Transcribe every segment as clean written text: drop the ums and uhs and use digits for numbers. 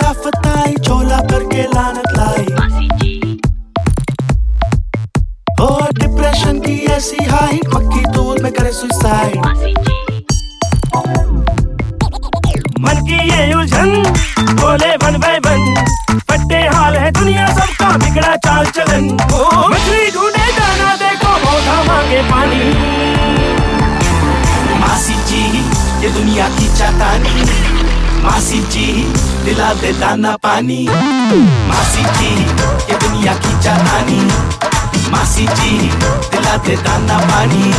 आफत आई, चोला करके लानत लाई। हो डिप्रेशन की ऐसी हाई, मक्खी दूर में करे सुसाइड। मन की ये उलझन बोले वन बाय वन, फटे हाल है दुनिया सबका बिगड़ा चाल चलन। मछली ढूंढे दाना देखो पौधा मांगे पानी। मासी जी ये दुनिया की चातानी, मासी जी दिला दे दाना पानी। मासी जी ये दुनिया की चातानी, मासी जी दिला दे दाना पानी।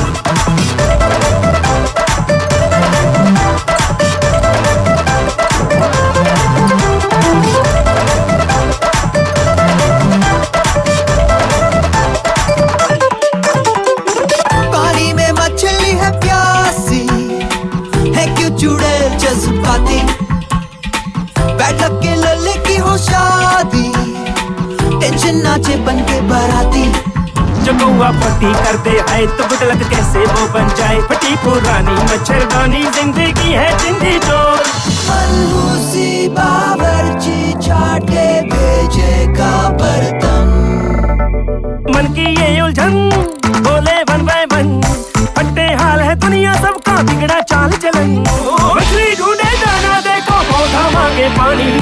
पानी में मछली है प्यासी, है क्यों चुड़ैल जज्बाती। बैठक के लल्ले की हो शादी, टेंशन नाचे बन के बाराती। जो कौआ पट्टी कर दे आए तो गुदलक कैसे वो बन जाए। फटी पुरानी मच्छरदानी जिंदगी है जिंदी जोर। मनहूसी बावर्ची चाटे भेजेगा बर्तन। मन की ये उलझन बोले वन बाय वन, फटे हाल है दुनिया सबका बिगड़ा चाल चलन। मछली ढूंढे दाना देखो पौधा मांगे पानी।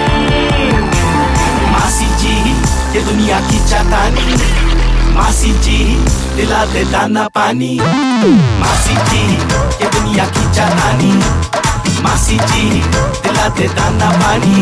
मासी जी ये दुनिया की चातानी, मासी जी दिला दे दाना पानी। मासी जी ये दुनिया की चातानी, मासी जी दिला दे दाना पानी।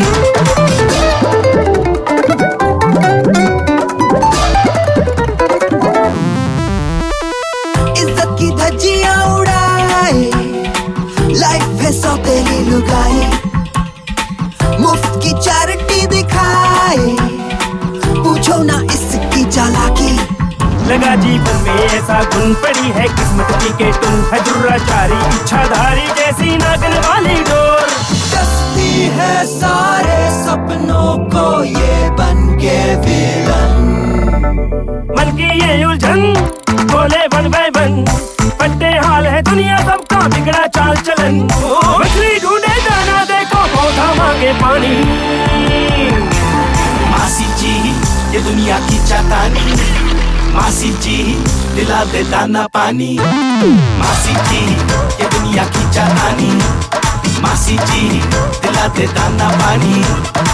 इज्जत की धज्जियां उड़ाए, लाइफ है सौतेली लुगाई। मुफ्त की चैरिटी दिखाए, पूछो ना इसकी चालाकी। लगा जीवन में ऐसा गुण, पड़ी है किस्मत की के टुन। है दुराचारी इच्छाधारी जैसी नागन वाली डोर। कसती है सारे सपनों को ये बन के विलन। मन की ये उलझन बोले वन बाय वन, फटे हाल है दुनिया सबका बिगड़ा चाल चलन। मछली ढूंढे दाना देखो पौधा मांगे पानी। मासी जी ये दुनिया की चातानी, मासी जी दिला दे दाना पानी। मासी जी ये दुनिया की चातानी, मासी जी दिला दे दाना पानी।